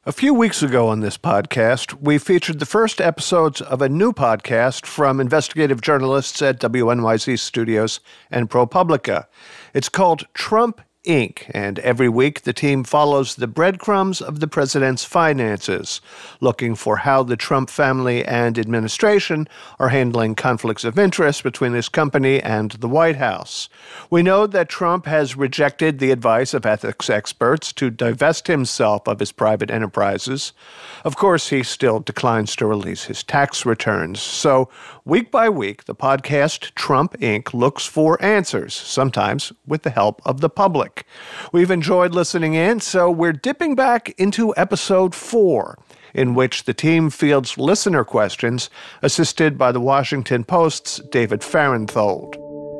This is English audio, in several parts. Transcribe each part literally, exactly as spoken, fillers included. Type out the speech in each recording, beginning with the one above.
A few weeks ago on this podcast, we featured the first episodes of a new podcast from investigative journalists at W N Y C Studios and ProPublica. It's called Trump, Incorporated, and every week the team follows the breadcrumbs of the president's finances, looking for how the Trump family and administration are handling conflicts of interest between his company and the White House. We know that Trump has rejected the advice of ethics experts to divest himself of his private enterprises. Of course, he still declines to release his tax returns. So, week by week, the podcast Trump, Incorporated looks for answers, sometimes with the help of the public. We've enjoyed listening in, so we're dipping back into episode four, in which the team fields listener questions, assisted by the Washington Post's David Fahrenthold.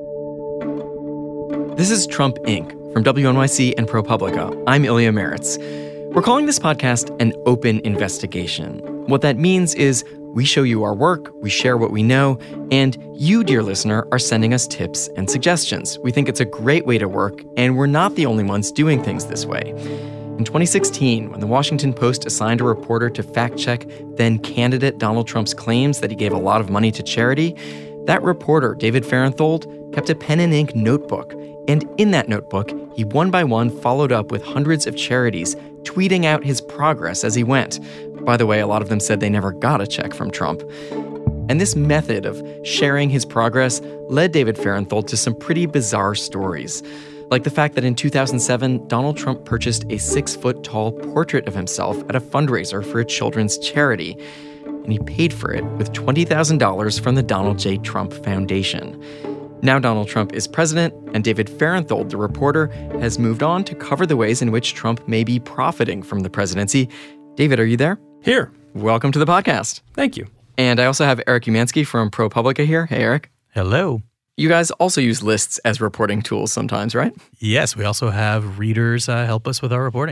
This is Trump, Incorporated from W N Y C and ProPublica. I'm Ilya Meritz. We're calling this podcast an open investigation. What that means is we show you our work, we share what we know, and you, dear listener, are sending us tips and suggestions. We think it's a great way to work, and we're not the only ones doing things this way. In twenty sixteen, when the Washington Post assigned a reporter to fact-check then-candidate Donald Trump's claims that he gave a lot of money to charity, that reporter, David Fahrenthold, kept a pen and ink notebook. And in that notebook, he one by one followed up with hundreds of charities, tweeting out his progress as he went. By the way, a lot of them said they never got a check from Trump. And this method of sharing his progress led David Fahrenthold to some pretty bizarre stories. Like the fact that in two thousand seven, Donald Trump purchased a six-foot-tall portrait of himself at a fundraiser for a children's charity. And he paid for it with twenty thousand dollars from the Donald J. Trump Foundation. Now Donald Trump is president, and David Fahrenthold, the reporter, has moved on to cover the ways in which Trump may be profiting from the presidency. David, are you there? Here. Welcome to the podcast. Thank you. And I also have Eric Umansky from ProPublica here. Hey, Eric. Hello. You guys also use lists as reporting tools sometimes, right? Yes, we also have readers uh, help us with our reporting.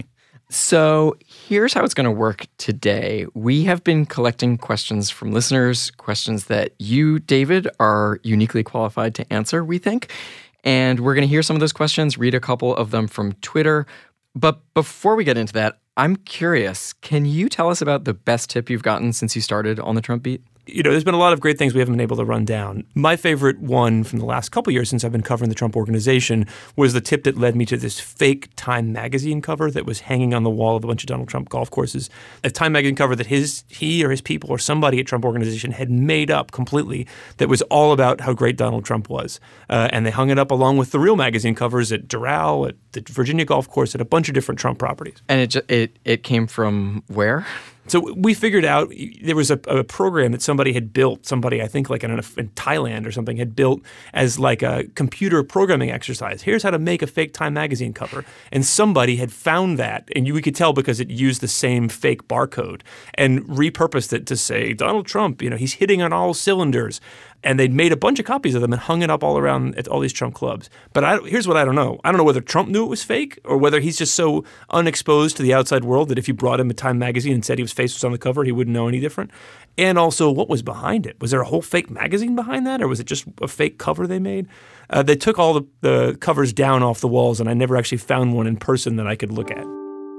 So here's how it's going to work today. We have been collecting questions from listeners, questions that you, David, are uniquely qualified to answer, we think. And we're going to hear some of those questions, read a couple of them from Twitter. But before we get into that, I'm curious, can you tell us about the best tip you've gotten since you started on the Trump beat? You know, there's been a lot of great things we haven't been able to run down. My favorite one from the last couple of years since I've been covering the Trump Organization was the tip that led me to this fake Time magazine cover that was hanging on the wall of a bunch of Donald Trump golf courses. A Time magazine cover that his he or his people or somebody at Trump Organization had made up completely that was all about how great Donald Trump was. Uh, and they hung it up along with the real magazine covers at Doral, at the Virginia golf course, at a bunch of different Trump properties. And it it it came from where? So we figured out there was a, a program that somebody had built, somebody I think like in, in Thailand or something had built as like a computer programming exercise. Here's how to make a fake Time magazine cover. And somebody had found that, and you, we could tell because it used the same fake barcode and repurposed it to say, Donald Trump, you know, he's hitting on all cylinders. And they'd made a bunch of copies of them and hung it up all around at all these Trump clubs. But I, here's what I don't know. I don't know whether Trump knew it was fake or whether he's just so unexposed to the outside world that if you brought him a Time magazine and said his face was on the cover, he wouldn't know any different. And also, what was behind it? Was there a whole fake magazine behind that, or was it just a fake cover they made? Uh, they took all the, the covers down off the walls, and I never actually found one in person that I could look at.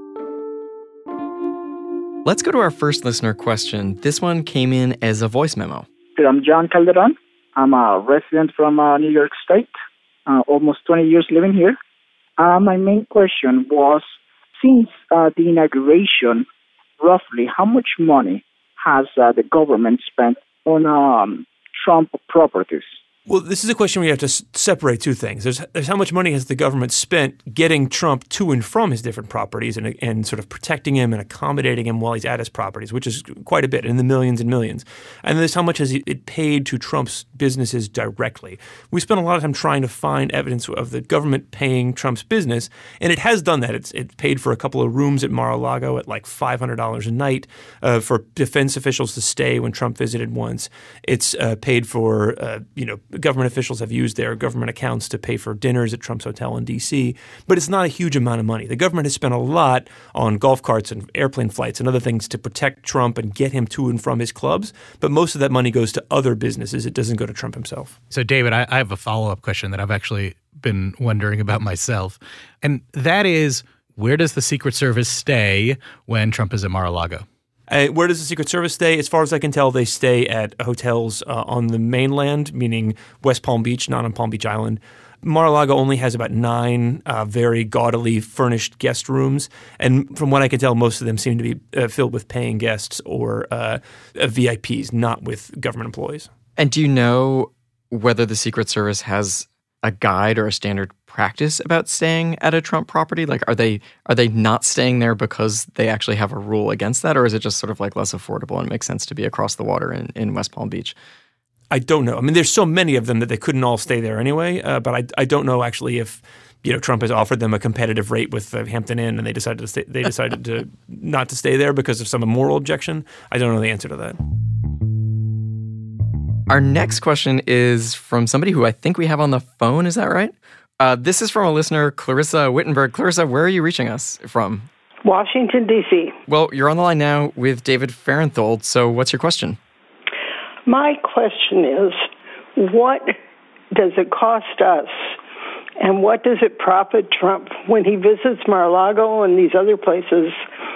Let's go to our first listener question. This one came in as a voice memo. I'm John Calderon. I'm a resident from uh, New York State, uh, almost twenty years living here. Uh, my main question was, since uh, the inauguration, roughly how much money has uh, the government spent on um, Trump properties? Well, this is a question where you have to s- separate two things. There's, there's how much money has the government spent getting Trump to and from his different properties and, and sort of protecting him and accommodating him while he's at his properties, which is quite a bit, in the millions and millions. And there's how much has it paid to Trump's businesses directly. We spent a lot of time trying to find evidence of the government paying Trump's business, and it has done that. It's it paid for a couple of rooms at Mar-a-Lago at like five hundred dollars a night uh, for defense officials to stay when Trump visited once. It's uh, paid for, uh, you know, government officials have used their government accounts to pay for dinners at Trump's hotel in D C, but it's not a huge amount of money. The government has spent a lot on golf carts and airplane flights and other things to protect Trump and get him to and from his clubs, but most of that money goes to other businesses. It doesn't go to Trump himself. So, David, I, I have a follow-up question that I've actually been wondering about myself, and that is, Where does the Secret Service stay when Trump is at Mar-a-Lago? Uh, where does the Secret Service stay? As far as I can tell, they stay at hotels uh, on the mainland, meaning West Palm Beach, not on Palm Beach Island. Mar-a-Lago only has about nine uh, very gaudily furnished guest rooms. And from what I can tell, most of them seem to be uh, filled with paying guests or uh, uh, V I Ps, not with government employees. And do you know whether the Secret Service has a guide or a standard practice about staying at a Trump property? Like, are they are they not staying there because they actually have a rule against that? Or is it just sort of like less affordable and it makes sense to be across the water in, in West Palm Beach? I don't know. I mean, there's so many of them that they couldn't all stay there anyway. Uh, but I I don't know actually if you know Trump has offered them a competitive rate with the Hampton Inn and they decided to stay, they decided to not to stay there because of some moral objection. I don't know the answer to that. Our next question is from somebody who I think we have on the phone. Is that right? Uh, this is from a listener, Clarissa Wittenberg. Clarissa, where are you reaching us from? Washington, D C Well, you're on the line now with David Farenthold. So what's your question? My question is, what does it cost us and what does it profit Trump when he visits Mar-a-Lago and these other places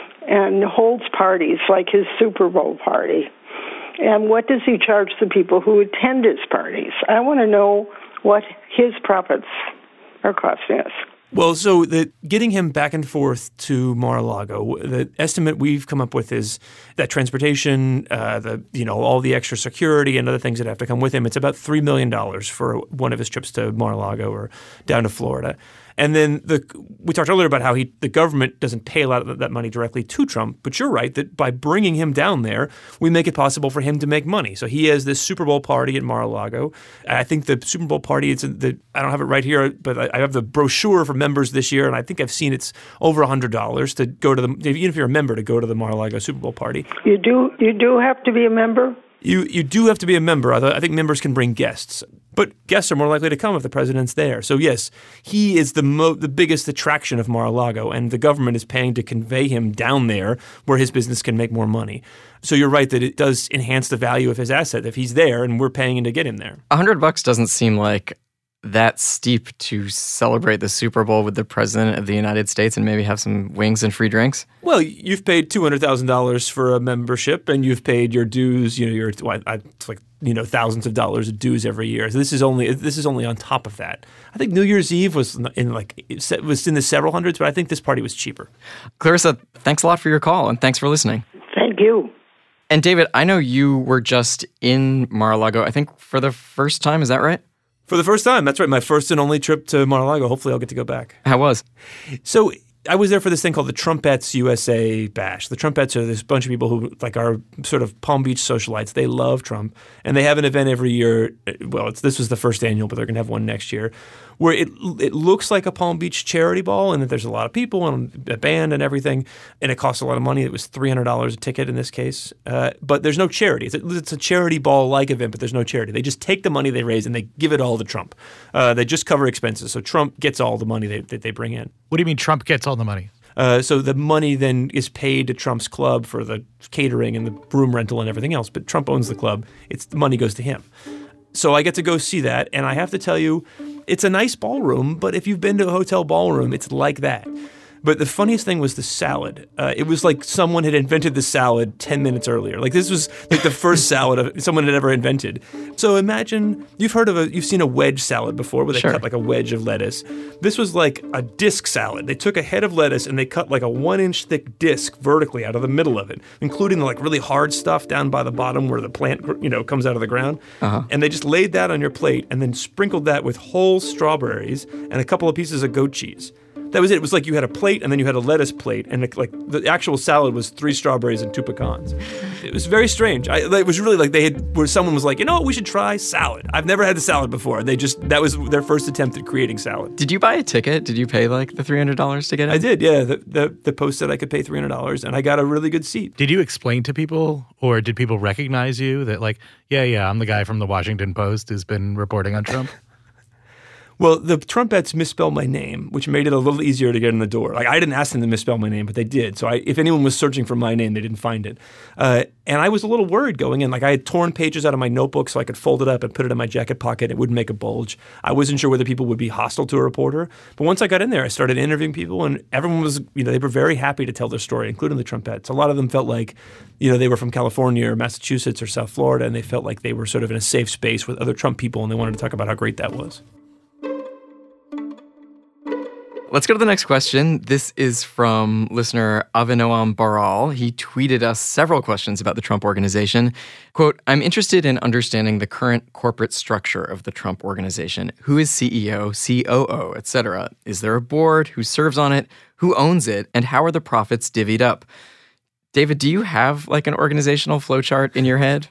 and holds parties like his Super Bowl party? And what does he charge the people who attend his parties? I want to know what his profits are costing us. Well, so the, getting him back and forth to Mar-a-Lago, the estimate we've come up with is that transportation, uh, the you know all the extra security and other things that have to come with him, it's about three million dollars for one of his trips to Mar-a-Lago or down to Florida. And then the we talked earlier about how he the government doesn't pay a lot of that money directly to Trump. But you're right that by bringing him down there, we make it possible for him to make money. So he has this Super Bowl party at Mar-a-Lago. I think the Super Bowl party, it's the I don't have it right here, but I have the brochure for members this year, and I think I've seen it's over one hundred dollars to go to the even if you're a member to go to the Mar-a-Lago Super Bowl party. You do you do have to be a member? You you do have to be a member. I think members can bring guests. But guests are more likely to come if the president's there. So yes, he is the mo- the biggest attraction of Mar-a-Lago, and the government is paying to convey him down there where his business can make more money. So you're right that it does enhance the value of his asset if he's there and we're paying him to get him there. A hundred bucks doesn't seem like that steep to celebrate the Super Bowl with the president of the United States and maybe have some wings and free drinks. Well, you've paid two hundred thousand dollars for a membership, and you've paid your dues. You know, your well, it's like you know thousands of dollars of dues every year. So this is only this is only on top of that. I think New Year's Eve was in like it was in the several hundreds, but I think this party was cheaper. Clarissa, thanks a lot for your call, and thanks for listening. Thank you. And David, I know you were just in Mar-a-Lago, I think for the first time. Is that right? For the first time. That's right. My first and only trip to Mar-a-Lago. Hopefully I'll get to go back. How was? So I was there for this thing called the Trumpettes U S A Bash. The Trumpettes are this bunch of people who like are sort of Palm Beach socialites. They love Trump. And they have an event every year. Well, it's, this was the first annual, but they're going to have one next year where it it looks like a Palm Beach charity ball and that there's a lot of people and a band and everything. And it costs a lot of money. It was three hundred dollars a ticket in this case. Uh, but there's no charity. It's a, it's a charity ball-like event, but there's no charity. They just take the money they raise and they give it all to Trump. Uh, they just cover expenses. So Trump gets all the money they, that they bring in. What do you mean Trump gets all the money? Uh, so the money then is paid to Trump's club for the catering and the room rental and everything else. But Trump owns the club. It's the money goes to him. So I get to go see that. And I have to tell you, it's a nice ballroom. But if you've been to a hotel ballroom, it's like that. But the funniest thing was the salad. Uh, it was like someone had invented the salad ten minutes earlier. Like this was like the first salad someone had ever invented. So imagine you've heard of a you've seen a wedge salad before where they Sure. cut like a wedge of lettuce. This was like a disc salad. They took a head of lettuce and they cut like a one inch thick disc vertically out of the middle of it, including the like really hard stuff down by the bottom where the plant you know comes out of the ground. Uh-huh. And they just laid that on your plate and then sprinkled that with whole strawberries and a couple of pieces of goat cheese. That was it. It was like you had a plate and then you had a lettuce plate, and it, like the actual salad was three strawberries and two pecans. It was very strange. I, it was really like they had where someone was like, you know what, we should try salad. I've never had the salad before. They just that was their first attempt at creating salad. Did you buy a ticket? Did you pay like the three hundred dollars to get in? I did, yeah. The, the the post said I could pay three hundred dollars, and I got a really good seat. Did you explain to people, or did people recognize you that like, yeah, yeah, I'm the guy from the Washington Post who's been reporting on Trump? Well, the Trumpettes misspelled my name, which made it a little easier to get in the door. Like I didn't ask them to misspell my name, but they did. So I, if anyone was searching for my name, they didn't find it. Uh, and I was a little worried going in. Like I had torn pages out of my notebook so I could fold it up and put it in my jacket pocket. It wouldn't make a bulge. I wasn't sure whether people would be hostile to a reporter. But once I got in there, I started interviewing people, and everyone was, you know, they were very happy to tell their story, including the Trumpettes. A lot of them felt like, you know, they were from California or Massachusetts or South Florida, and they felt like they were sort of in a safe space with other Trump people, and they wanted to talk about how great that was. Let's go to the next question. This is from listener Avinoam Baral. He tweeted us several questions about the Trump Organization. Quote, I'm interested in understanding the current corporate structure of the Trump Organization. Who is C E O, C O O, et cetera? Is there a board? Who serves on it? Who owns it? And how are the profits divvied up? David, do you have like an organizational flowchart in your head?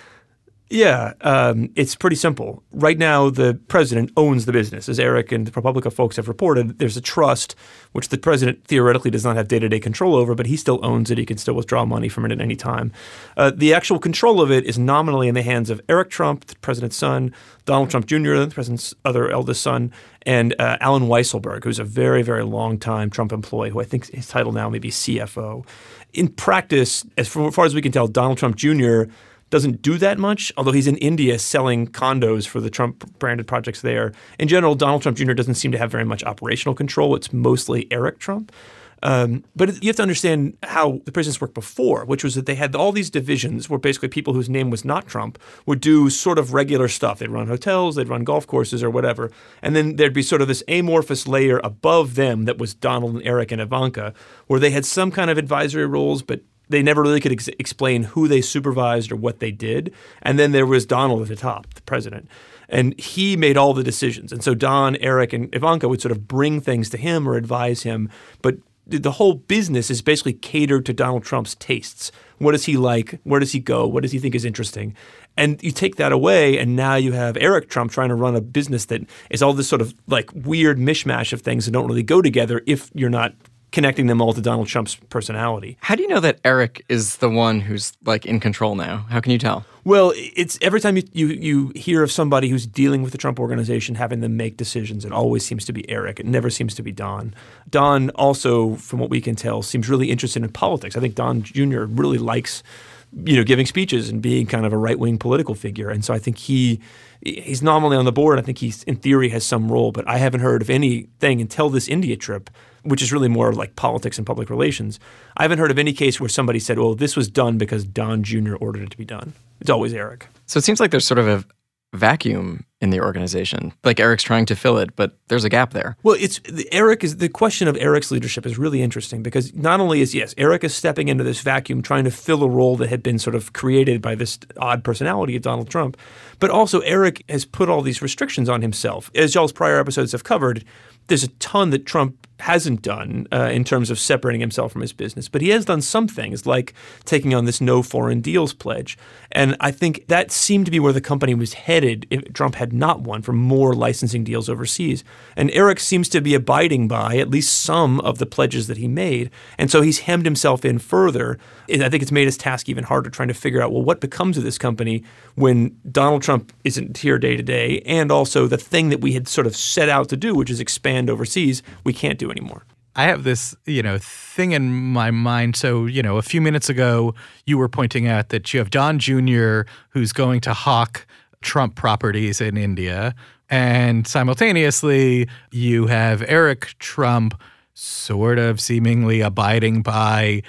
Yeah, um, it's pretty simple. Right now, the president owns the business. As Eric and the ProPublica folks have reported, there's a trust, which the president theoretically does not have day-to-day control over, but he still owns it. He can still withdraw money from it at any time. Uh, the actual control of it is nominally in the hands of Eric Trump, the president's son, Donald Trump Junior, the president's other eldest son, and uh, Alan Weisselberg, who's a very, very long-time Trump employee, who I think his title now may be C F O. In practice, as far as we can tell, Donald Trump Junior doesn't do that much, although he's in India selling condos for the Trump-branded projects there. In general, Donald Trump Junior doesn't seem to have very much operational control. It's mostly Eric Trump. Um, but you have to understand how the presidents worked before, which was that they had all these divisions where basically people whose name was not Trump would do sort of regular stuff. They'd run hotels, they'd run golf courses or whatever. And then there'd be sort of this amorphous layer above them that was Donald and Eric and Ivanka, where they had some kind of advisory roles, but they never really could ex- explain who they supervised or what they did. And then there was Donald at the top, the president. And he made all the decisions. And so Don, Eric, and Ivanka would sort of bring things to him or advise him. But the whole business is basically catered to Donald Trump's tastes. What does he like? Where does he go? What does he think is interesting? And you take that away, and now you have Eric Trump trying to run a business that is all this sort of like weird mishmash of things that don't really go together if you're not connecting them all to Donald Trump's personality. How do you know that Eric is the one who's like in control now? How can you tell? Well, it's every time you, you you hear of somebody who's dealing with the Trump Organization, having them make decisions, it always seems to be Eric. It never seems to be Don. Don also, from what we can tell, seems really interested in politics. I think Don Junior really likes, you know, giving speeches and being kind of a right-wing political figure. And so I think he he's nominally on the board. I think he's, in theory, has some role. But I haven't heard of anything until this India trip, which is really more like politics and public relations. I haven't heard of any case where somebody said, well, this was done because Don Junior ordered it to be done. It's always Eric. So it seems like there's sort of a vacuum in the organization. Like Eric's trying to fill it, but there's a gap there. Well, it's Eric is the question of Eric's leadership is really interesting because not only is, yes, Eric is stepping into this vacuum trying to fill a role that had been sort of created by this odd personality of Donald Trump, but also Eric has put all these restrictions on himself. As y'all's prior episodes have covered, there's a ton that Trump hasn't done uh, in terms of separating himself from his business. But he has done some things like taking on this no foreign deals pledge. And I think that seemed to be where the company was headed if Trump had not won for more licensing deals overseas. And Eric seems to be abiding by at least some of the pledges that he made. And so he's hemmed himself in further. I think it's made his task even harder trying to figure out, well, what becomes of this company when Donald Trump isn't here day to day, and also the thing that we had sort of set out to do, which is expand overseas, we can't do anymore. I have this, you know, thing in my mind. So, you know, a few minutes ago, you were pointing out that you have Don Junior who's going to hawk Trump properties in India, and simultaneously you have Eric Trump sort of seemingly abiding by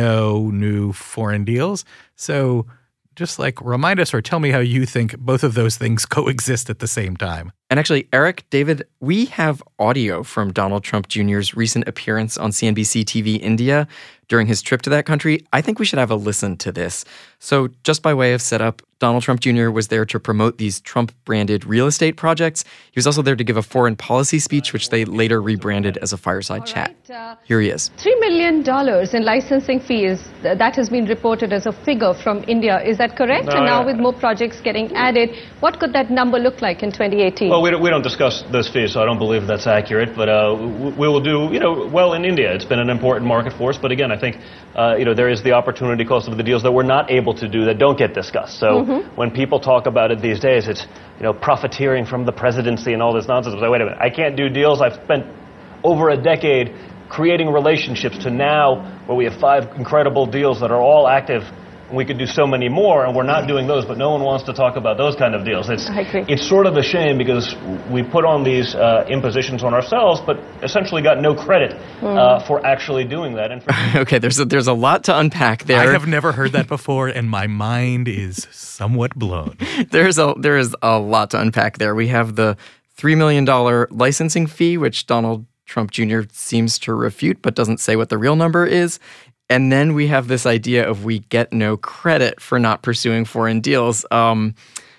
no new foreign deals. So just like remind us or tell me how you think both of those things coexist at the same time. And actually, Eric, David, we have audio from Donald Trump Junior's recent appearance on C N B C T V India during his trip to that country. I think we should have a listen to this. So just by way of setup, Donald Trump Junior was there to promote these Trump-branded real estate projects. He was also there to give a foreign policy speech, which they later rebranded as a fireside chat. Right, uh, Here he is. three million dollars in licensing fees, th- that has been reported as a figure from India. Is that correct? No, and now yeah. with more projects getting added, what could that number look like in twenty eighteen? Well, we don't, we don't discuss those fees, so I don't believe that's accurate. But uh, we will do, you know, well in India. It's been an important market for us. But again, I I think, uh, you know, there is the opportunity cost of the deals that we're not able to do that don't get discussed. So mm-hmm. when people talk about it these days, it's, you know, profiteering from the presidency and all this nonsense. It's like, wait a minute, I can't do deals. I've spent over a decade creating relationships to now where we have five incredible deals that are all active. We could do so many more, and we're not doing those, but no one wants to talk about those kind of deals. It's, I agree. It's sort of a shame because we put on these uh, impositions on ourselves, but essentially got no credit mm. uh, for actually doing that. And for okay, there's a, there's a lot to unpack there. I have never heard that before, and my mind is somewhat blown. There's a there is a lot to unpack there. We have the three million dollars licensing fee, which Donald Trump Junior seems to refute, but doesn't say what the real number is. And then we have this idea of we get no credit for not pursuing foreign deals. Um,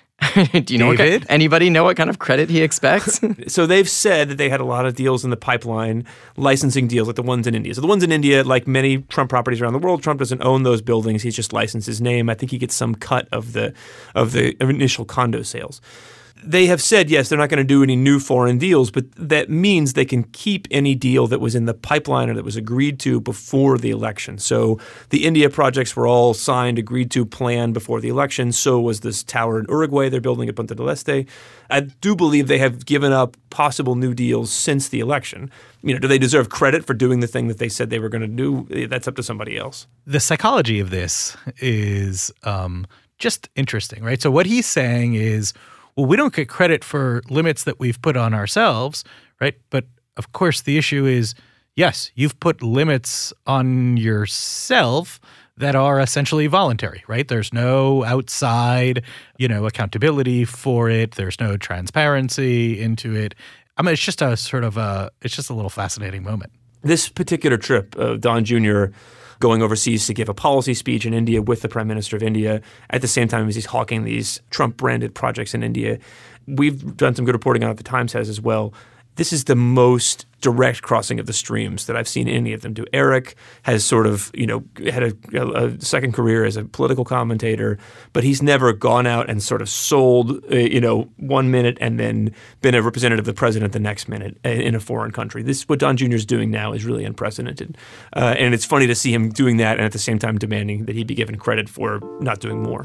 do you know what kind, anybody know what kind of credit he expects? So they've said that they had a lot of deals in the pipeline, licensing deals like the ones in India. So the ones in India, like many Trump properties around the world, Trump doesn't own those buildings. He's just licensed his name. I think he gets some cut of the of the initial condo sales. They have said, yes, they're not going to do any new foreign deals, but that means they can keep any deal that was in the pipeline or that was agreed to before the election. So the India projects were all signed, agreed to, planned before the election. So was this tower in Uruguay they're building at Punta del Este. I do believe they have given up possible new deals since the election. You know, do they deserve credit for doing the thing that they said they were going to do? That's up to somebody else. The psychology of this is um, just interesting, right? So what he's saying is, well, we don't get credit for limits that we've put on ourselves, right? But of course, the issue is, yes, you've put limits on yourself that are essentially voluntary, right? There's no outside, you know, accountability for it. There's no transparency into it. I mean, it's just a sort of a, it's just a little fascinating moment. This particular trip of Don Junior going overseas to give a policy speech in India with the Prime Minister of India at the same time as he's hawking these Trump-branded projects in India. We've done some good reporting on it. The Times has as well. This is the most direct crossing of the streams that I've seen any of them do. Eric has sort of, you know, had a, a second career as a political commentator, but he's never gone out and sort of sold, uh, you know, one minute and then been a representative of the president the next minute in a foreign country. This, what Don Junior is doing now is really unprecedented. Uh, and it's funny to see him doing that and at the same time demanding that he be given credit for not doing more.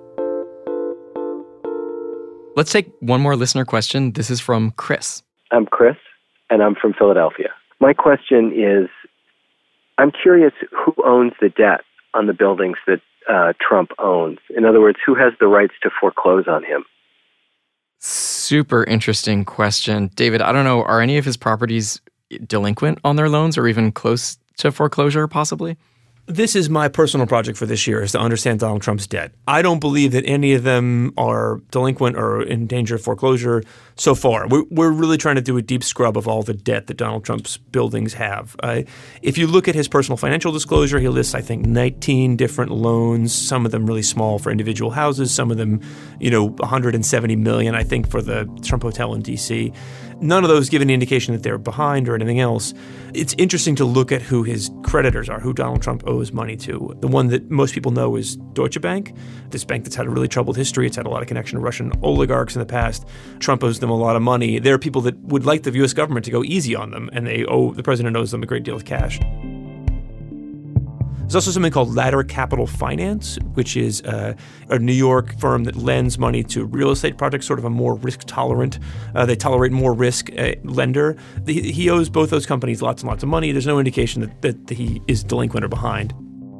Let's take one more listener question. This is from Chris. I'm Chris, and I'm from Philadelphia. My question is, I'm curious who owns the debt on the buildings that uh, Trump owns. In other words, who has the rights to foreclose on him? Super interesting question. David, I don't know, are any of his properties delinquent on their loans or even close to foreclosure possibly? This is my personal project for this year, is to understand Donald Trump's debt. I don't believe that any of them are delinquent or in danger of foreclosure so far. We're, we're really trying to do a deep scrub of all the debt that Donald Trump's buildings have. Uh, if you look at his personal financial disclosure, he lists, I think, nineteen different loans, some of them really small for individual houses, some of them, you know, one hundred seventy million dollars, I think, for the Trump Hotel in D C None of those give any indication that they're behind or anything else. It's interesting to look at who his creditors are, who Donald Trump owes money to. The one that most people know is Deutsche Bank, this bank that's had a really troubled history. It's had a lot of connection to Russian oligarchs in the past. Trump owes them a lot of money. There are people that would like the U S government to go easy on them, and they owe the president owes them a great deal of cash. There's also something called Ladder Capital Finance, which is uh, a New York firm that lends money to real estate projects, sort of a more risk-tolerant, uh, they tolerate more risk uh, lender. The, he owes both those companies lots and lots of money. There's no indication that, that he is delinquent or behind.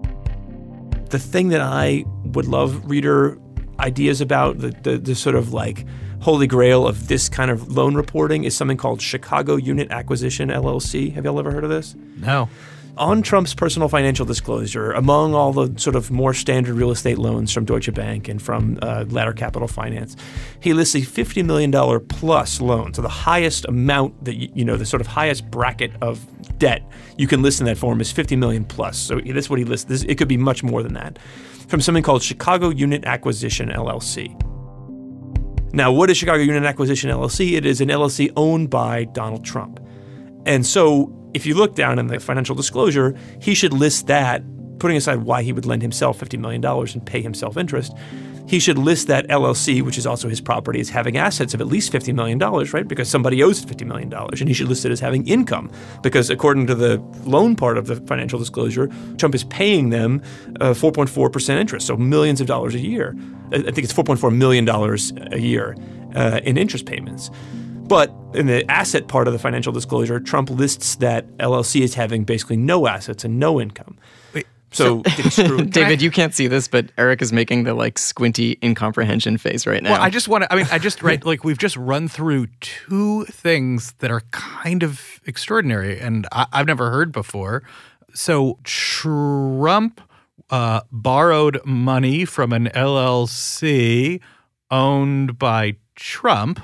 The thing that I would love reader ideas about, the, the, the sort of like holy grail of this kind of loan reporting, is something called Chicago Unit Acquisition, L L C. Have y'all ever heard of this? No. On Trump's personal financial disclosure, among all the sort of more standard real estate loans from Deutsche Bank and from uh, Ladder Capital Finance, he lists a fifty million dollars plus loan. So the highest amount that, you, you know, the sort of highest bracket of debt you can list in that form is fifty million dollars plus. So that's what he lists. This, it could be much more than that. From something called Chicago Unit Acquisition, L L C. Now, what is Chicago Unit Acquisition, L L C? It is an L L C owned by Donald Trump. And so if you look down in the financial disclosure, he should list that putting aside why he would lend himself fifty million dollars and pay himself interest, he should list that L L C, which is also his property, as having assets of at least fifty million dollars, right? Because somebody owes fifty million dollars. And he should list it as having income because according to the loan part of the financial disclosure, Trump is paying them uh, four point four percent interest, so millions of dollars a year. I think it's four point four million dollars a year uh, in interest payments. But in the asset part of the financial disclosure, Trump lists that L L C as having basically no assets and no income. Wait. So, so David, you can't see this, but Eric is making the like squinty incomprehension face right now. Well, I just want to, I mean, I just, right, like we've just run through two things that are kind of extraordinary and I, I've never heard before. So Trump uh, borrowed money from an L L C owned by Trump,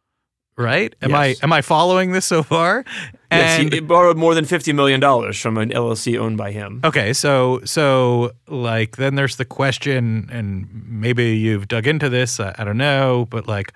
right? Am Yes. I am I following this so far? Yes, And he borrowed more than fifty million dollars from an L L C owned by him. okay, so so like then there's the question, and maybe you've dug into this, I, I don't know, but like,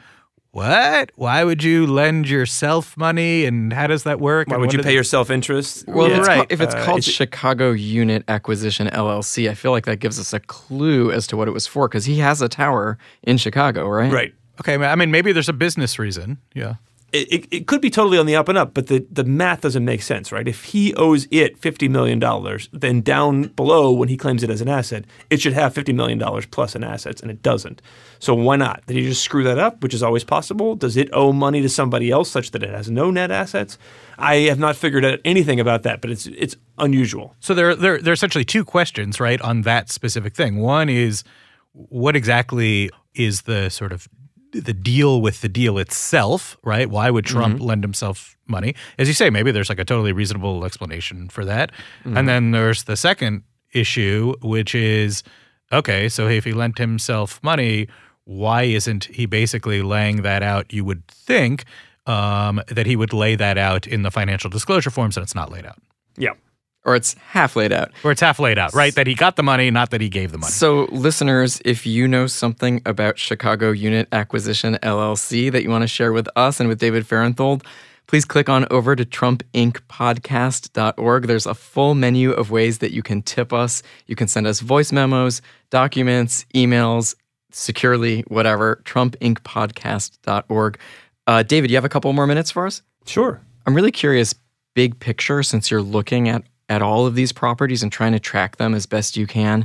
what? Why would you lend yourself money, and how does that work? Why And would what you is- pay yourself interest? Well, Yeah. if it's, Right. called, if it's Uh, called is it- Chicago Unit Acquisition L L C, I feel like that gives us a clue as to what it was for because he has a tower in Chicago, right? Right. Okay, I mean maybe there's a business reason. Yeah. It, it, it could be totally on the up and up, but the, the math doesn't make sense, right? If he owes it fifty million dollars, then down below when he claims it as an asset, it should have fifty million dollars plus in assets, and it doesn't. So why not? Did he just screw that up, which is always possible? Does it owe money to somebody else such that it has no net assets? I have not figured out anything about that, but it's it's unusual. So there, there, there are essentially two questions, right, on that specific thing. One is, what exactly is the sort of the deal with the deal itself, right? Why would Trump Mm-hmm. lend himself money? As you say, maybe there's like a totally reasonable explanation for that. Mm-hmm. And then there's the second issue, which is, okay, so if he lent himself money, why isn't he basically laying that out? You would think um, that he would lay that out in the financial disclosure forms, and it's not laid out. Yeah. Or it's half laid out. Or it's half laid out, right? That he got the money, not that he gave the money. So, listeners, if you know something about Chicago Unit Acquisition L L C that you want to share with us and with David Farenthold, please click on over to trump inc podcast dot org. There's a full menu of ways that you can tip us. You can send us voice memos, documents, emails, securely, whatever, trump inc podcast dot org. Uh, David, you have a couple more minutes for us? Sure. I'm really curious, big picture, since you're looking at at all of these properties and trying to track them as best you can.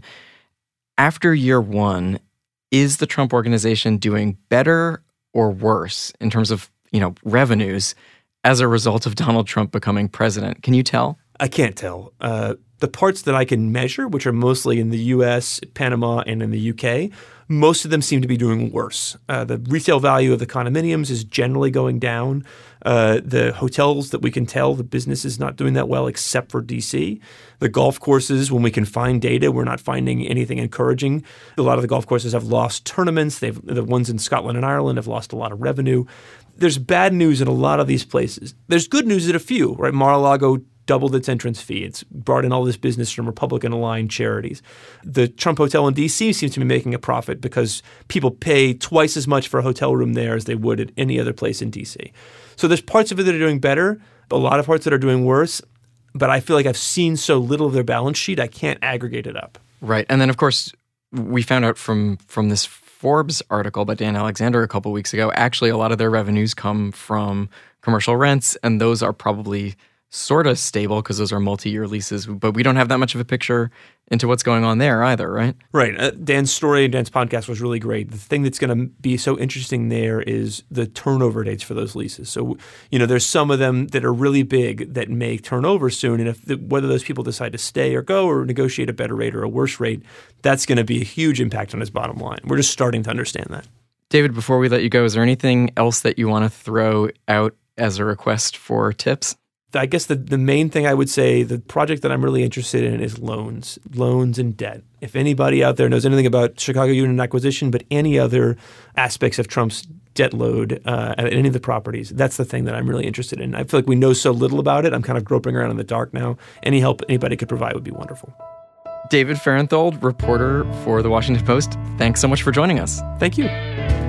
After year one, is the Trump organization doing better or worse in terms of, you know, revenues as a result of Donald Trump becoming president? Can you tell? I can't tell. Uh, the parts that I can measure, which are mostly in the U S, Panama, and in the U K, most of them seem to be doing worse. Uh, the resale value of the condominiums is generally going down. Uh, the hotels that we can tell, the business is not doing that well except for D C. The golf courses, when we can find data, we're not finding anything encouraging. A lot of the golf courses have lost tournaments. They've, the ones in Scotland and Ireland have lost a lot of revenue. There's bad news in a lot of these places. There's good news at a few, right? Mar-a-Lago doubled its entrance fee. It's brought in all this business from Republican-aligned charities. The Trump Hotel in D C seems to be making a profit because people pay twice as much for a hotel room there as they would at any other place in D C. So there's parts of it that are doing better, a lot of parts that are doing worse, but I feel like I've seen so little of their balance sheet, I can't aggregate it up. Right. And then, of course, we found out from from this Forbes article by Dan Alexander a couple weeks ago, actually a lot of their revenues come from commercial rents, and those are probably sort of stable because those are multi-year leases, but we don't have that much of a picture into what's going on there either, right? Right. Uh, Dan's story and Dan's podcast was really great. The thing that's going to be so interesting there is the turnover dates for those leases. So, you know, there's some of them that are really big that may turn over soon, and if the, whether those people decide to stay or go or negotiate a better rate or a worse rate, that's going to be a huge impact on his bottom line. We're just starting to understand that. David, before we let you go, is there anything else that you want to throw out as a request for tips? I guess the, the main thing I would say, the project that I'm really interested in is loans, loans and debt. If anybody out there knows anything about Chicago Unit Acquisition, but any other aspects of Trump's debt load uh, at any of the properties, that's the thing that I'm really interested in. I feel like we know so little about it. I'm kind of groping around in the dark now. Any help anybody could provide would be wonderful. David Farenthold, reporter for The Washington Post, thanks so much for joining us. Thank you.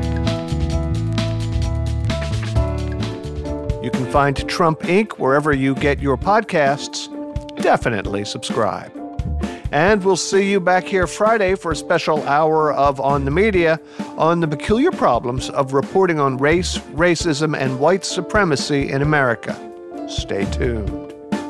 You can find Trump Incorporated wherever you get your podcasts. Definitely subscribe. And we'll see you back here Friday for a special hour of On the Media on the peculiar problems of reporting on race, racism, and white supremacy in America. Stay tuned.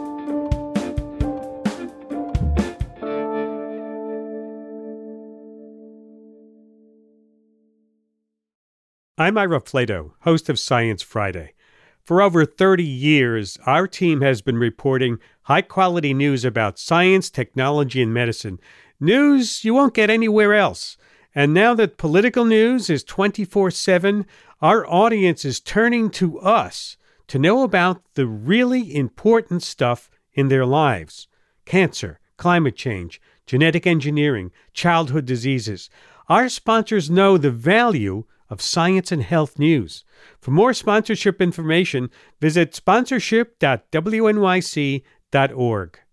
I'm Ira Flato, host of Science Friday. For over thirty years, our team has been reporting high-quality news about science, technology, and medicine. News you won't get anywhere else. And now that political news is twenty-four seven, our audience is turning to us to know about the really important stuff in their lives. Cancer, climate change, genetic engineering, childhood diseases. Our sponsors know the value of science and health news. For more sponsorship information, visit sponsorship dot w n y c dot org.